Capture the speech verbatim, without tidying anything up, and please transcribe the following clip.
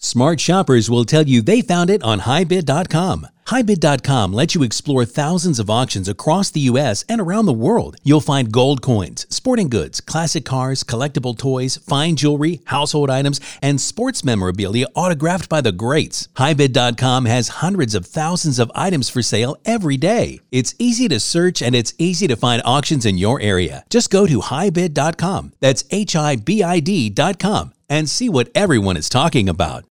Smart shoppers will tell you they found it on hi bid dot com. hi bid dot com lets you explore thousands of auctions across the U S and around the world. You'll find gold coins, sporting goods, classic cars, collectible toys, fine jewelry, household items, and sports memorabilia autographed by the greats. hi bid dot com has hundreds of thousands of items for sale every day. It's easy to search and it's easy to find auctions in your area. Just go to hi bid dot com. That's H I B I D dot com and see what everyone is talking about.